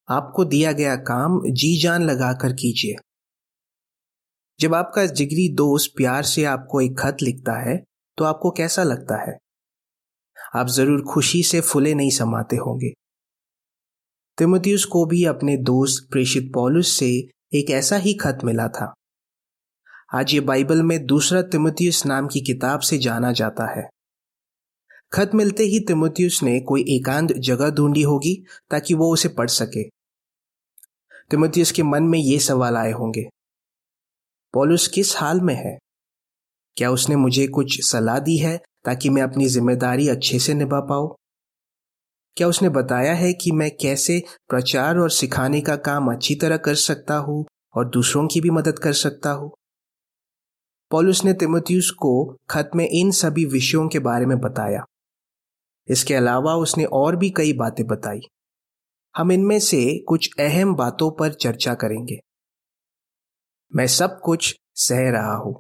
आपको दिया गया काम जी जान लगाकर कीजिए। जब आपका जिगरी दोस्त प्यार से आपको एक खत लिखता है तो आपको कैसा लगता है? आप जरूर खुशी से फूले नहीं समाते होंगे। तीमुथियुस को भी अपने दोस्त प्रेषित पौलुस से एक ऐसा ही खत मिला था। आज ये बाइबल में दूसरा तीमुथियुस नाम की किताब से जाना जाता है। खत मिलते ही तीमुथियुस ने कोई एकांत जगह ढूंढी होगी ताकि वो उसे पढ़ सके। तीमुथियुस के मन में ये सवाल आए होंगे, पौलुस किस हाल में है? क्या उसने मुझे कुछ सलाह दी है ताकि मैं अपनी जिम्मेदारी अच्छे से निभा पाऊं? क्या उसने बताया है कि मैं कैसे प्रचार और सिखाने का काम अच्छी तरह कर सकता हूं और दूसरों की भी मदद कर सकता हूं? पौलुस ने तीमुथियुस को खत में इन सभी विषयों के बारे में बताया। इसके अलावा उसने और भी कई बातें बताई। हम इनमें से कुछ अहम बातों पर चर्चा करेंगे। मैं सब कुछ सह रहा हूं।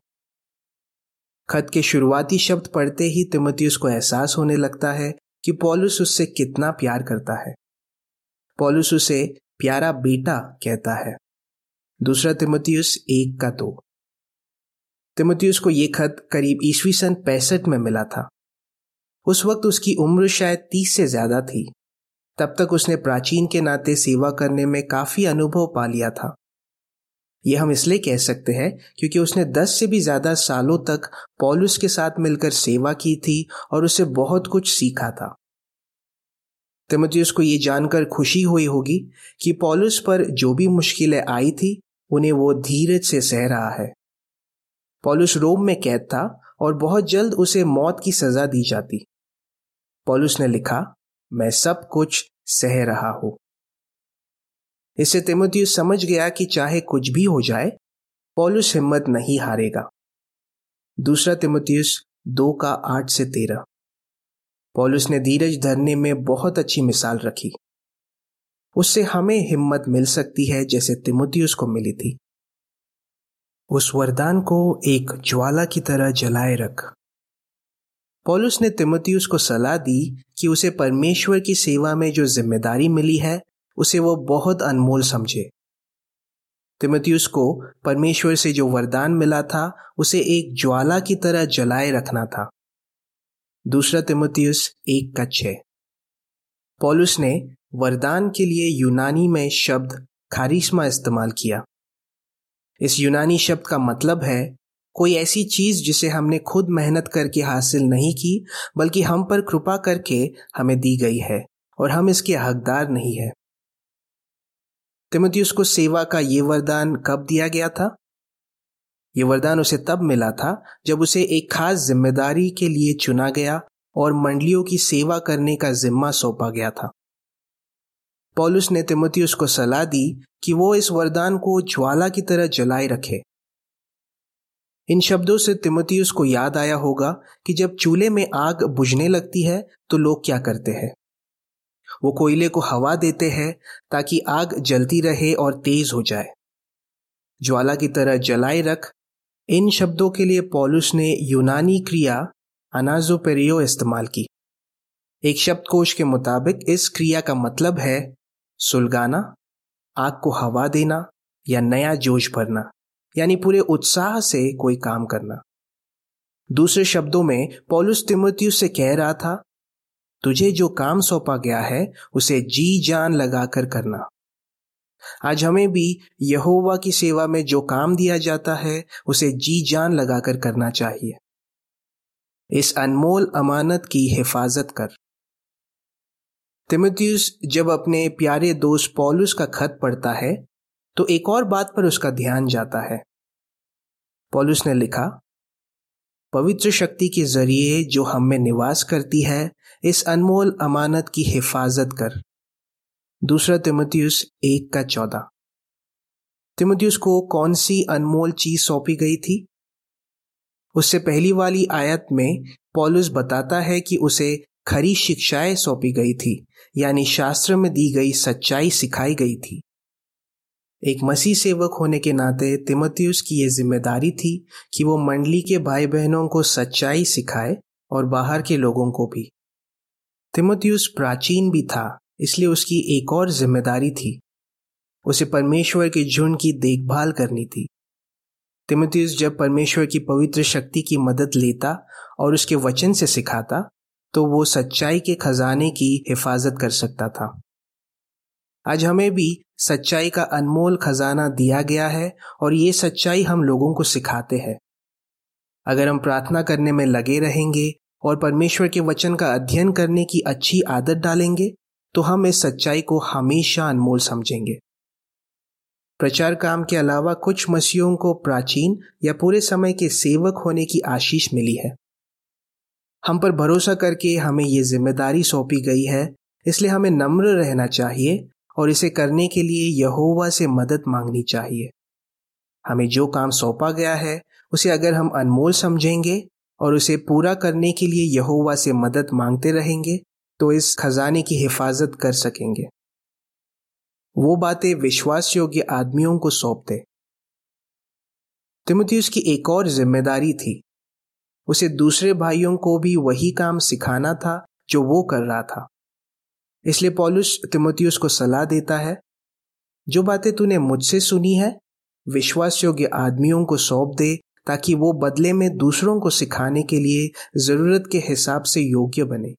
खत के शुरुआती शब्द पढ़ते ही तीमुथियुस को एहसास होने लगता है कि पौलुस उससे कितना प्यार करता है। पौलुस उसे प्यारा बेटा कहता है। दूसरा तीमुथियुस 1:2। तीमुथियुस को यह खत करीब ईस्वी सन 65 में मिला था। उस वक्त उसकी उम्र शायद 30 से ज्यादा थी। तब तक उसने प्राचीन के नाते सेवा करने में काफी अनुभव पा लिया था। यह हम इसलिए कह सकते हैं क्योंकि उसने 10 से भी ज्यादा सालों तक पौलुस के साथ मिलकर सेवा की थी और उससे बहुत कुछ सीखा था। तीमुथियुस को यह जानकर खुशी हुई होगी कि पौलुस पर जो भी मुश्किलें आई थी उन्हें वो धीरज से सह रहा है। पौलुस रोम में कैद था और बहुत जल्द उसे मौत की सजा दी जाती। पौलुस ने लिखा, मैं सब कुछ सह रहा हूं। इससे तीमुथियुस समझ गया कि चाहे कुछ भी हो जाए, पौलुस हिम्मत नहीं हारेगा। दूसरा तीमुथियुस 2:8-13। पौलुस ने धीरज धरने में बहुत अच्छी मिसाल रखी। उससे हमें हिम्मत मिल सकती है जैसे तीमुथियुस को मिली थी। उस वरदान को एक ज्वाला की तरह जलाए रख। पौलुस ने तीमुथियुस को सलाह दी कि उसे परमेश्वर की सेवा में जो जिम्मेदारी मिली है उसे वो बहुत अनमोल समझे। तीमुथियुस को परमेश्वर से जो वरदान मिला था उसे एक ज्वाला की तरह जलाए रखना था। दूसरा तीमुथियुस 1:6। पौलुस ने वरदान के लिए यूनानी में शब्द खारिस्मा इस्तेमाल किया। इस यूनानी शब्द का मतलब है कोई ऐसी चीज जिसे हमने खुद मेहनत करके हासिल नहीं की, बल्कि हम पर कृपा करके हमें दी गई है और हम इसके हकदार नहीं है। तीमुथियुस को सेवा का ये वरदान कब दिया गया था? ये वरदान उसे तब मिला था जब उसे एक खास जिम्मेदारी के लिए चुना गया और मंडलियों की सेवा करने का जिम्मा सौंपा गया था। पौलुस ने तीमुथियुस को सलाह दी कि वो इस वरदान को ज्वाला की तरह जलाए रखे। इन शब्दों से तीमुथियुस को याद आया होगा कि जब चूल्हे में आग बुझने लगती है तो लोग क्या करते हैं? वो कोयले को हवा देते हैं ताकि आग जलती रहे और तेज हो जाए। ज्वाला की तरह जलाए रख, इन शब्दों के लिए पौलुस ने यूनानी क्रिया अनाज़ोपेरियो इस्तेमाल की। एक शब्दकोश के मुताबिक इस क्रिया का मतलब है सुलगाना, आग को हवा देना या नया जोश भरना, यानी पूरे उत्साह से कोई काम करना। दूसरे शब्दों में पौलुस तीमुथियुस से कह रहा था, तुझे जो काम सौंपा गया है उसे जी जान लगाकर करना। आज हमें भी यहोवा की सेवा में जो काम दिया जाता है उसे जी जान लगाकर करना चाहिए। इस अनमोल अमानत की हिफाजत कर। तीमुथियुस जब अपने प्यारे दोस्त पौलुस का खत पढ़ता है तो एक और बात पर उसका ध्यान जाता है। पौलुस ने लिखा, पवित्र शक्ति के जरिए जो हम में निवास करती है, इस अनमोल अमानत की हिफाजत कर। दूसरा तीमुथियुस 1:14। तीमुथियुस को कौन सी अनमोल चीज सौंपी गई थी? उससे पहली वाली आयत में पौलुस बताता है कि उसे खरी शिक्षाएं सौंपी गई थी, यानी शास्त्र में दी गई सच्चाई सिखाई गई थी। एक मसीह सेवक होने के नाते तीमुथियुस की यह जिम्मेदारी थी कि वो मंडली के भाई बहनों को सच्चाई सिखाए और बाहर के लोगों को भी। तीमुथियुस प्राचीन भी था, इसलिए उसकी एक और जिम्मेदारी थी उसे परमेश्वर के झुंड की देखभाल करनी थी। तीमुथियुस जब परमेश्वर की पवित्र शक्ति की मदद लेता और उसके वचन से सिखाता तो वो सच्चाई के खजाने की हिफाजत कर सकता था। आज हमें भी सच्चाई का अनमोल खजाना दिया गया है और ये सच्चाई हम लोगों को सिखाते हैं। अगर हम प्रार्थना करने में लगे रहेंगे और परमेश्वर के वचन का अध्ययन करने की अच्छी आदत डालेंगे तो हम इस सच्चाई को हमेशा अनमोल समझेंगे। प्रचार काम के अलावा कुछ मसीहों को प्राचीन या पूरे समय के सेवक होने की आशीष मिली है। हम पर भरोसा करके हमें ये जिम्मेदारी सौंपी गई है, इसलिए हमें नम्र रहना चाहिए और इसे करने के लिए यहोवा से मदद मांगनी चाहिए। हमें जो काम सौंपा गया है उसे अगर हम अनमोल समझेंगे और उसे पूरा करने के लिए यहोवा से मदद मांगते रहेंगे तो इस खजाने की हिफाजत कर सकेंगे। वो बातें विश्वास योग्य आदमियों को सौंपते। तीमुथियुस की एक और जिम्मेदारी थी। उसे दूसरे भाइयों को भी वही काम सिखाना था जो वो कर रहा था। इसलिए पौलुस तीमुथियुस को सलाह देता है, जो बातें तूने मुझसे सुनी है विश्वास योग्य आदमियों को सौंप दे ताकि वो बदले में दूसरों को सिखाने के लिए जरूरत के हिसाब से योग्य बने।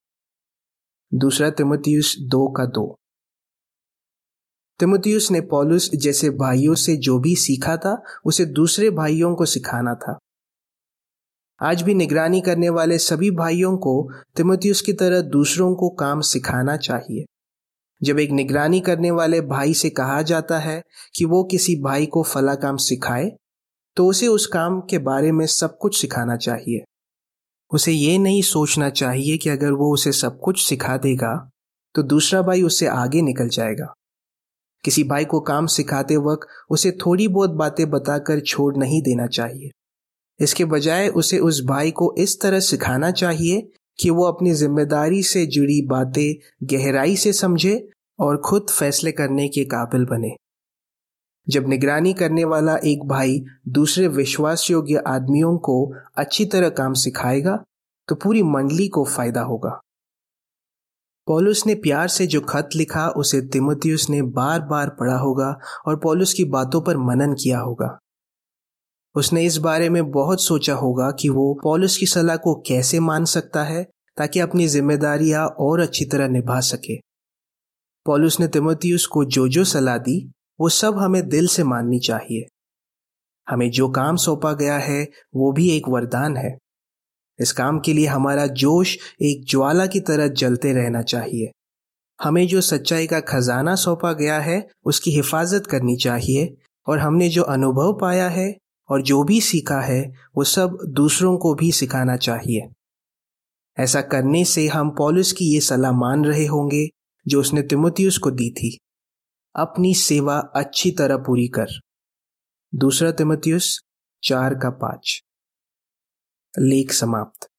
2 तीमुथियुस 2:2। तीमुथियुस ने पौलुस जैसे भाइयों से जो भी सीखा था उसे दूसरे भाइयों को सिखाना था। आज भी निगरानी करने वाले सभी भाइयों को तीमुथियुस की तरह दूसरों को काम सिखाना चाहिए। जब एक निगरानी करने वाले भाई से कहा जाता है कि वो किसी भाई को फला काम सिखाए तो उसे उस काम के बारे में सब कुछ सिखाना चाहिए। उसे ये नहीं सोचना चाहिए कि अगर वो उसे सब कुछ सिखा देगा तो दूसरा भाई उससे आगे निकल जाएगा। किसी भाई को काम सिखाते वक्त उसे थोड़ी बहुत बातें बताकर छोड़ नहीं देना चाहिए। इसके बजाय उसे उस भाई को इस तरह सिखाना चाहिए कि वो अपनी जिम्मेदारी से जुड़ी बातें गहराई से समझे और खुद फैसले करने के काबिल बने। जब निगरानी करने वाला एक भाई दूसरे विश्वास योग्य आदमियों को अच्छी तरह काम सिखाएगा तो पूरी मंडली को फायदा होगा। पौलुस ने प्यार से जो खत लिखा उसे तीमुथियुस ने बार बार पढ़ा होगा और पौलुस की बातों पर मनन किया होगा। उसने इस बारे में बहुत सोचा होगा कि वो पौलुस की सलाह को कैसे मान सकता है ताकि अपनी जिम्मेदारियां और अच्छी तरह निभा सके। पौलुस ने तीमुथियुस को जो सलाह दी वो सब हमें दिल से माननी चाहिए। हमें जो काम सौंपा गया है वो भी एक वरदान है। इस काम के लिए हमारा जोश एक ज्वाला की तरह जलते रहना चाहिए। हमें जो सच्चाई का खजाना सौंपा गया है उसकी हिफाजत करनी चाहिए और हमने जो अनुभव पाया है और जो भी सीखा है वो सब दूसरों को भी सिखाना चाहिए। ऐसा करने से हम पौलुस की ये सलाह मान रहे होंगे जो उसने तीमुथियुस को दी थी, अपनी सेवा अच्छी तरह पूरी कर। 2 तीमुथियुस 4:5। लेख समाप्त।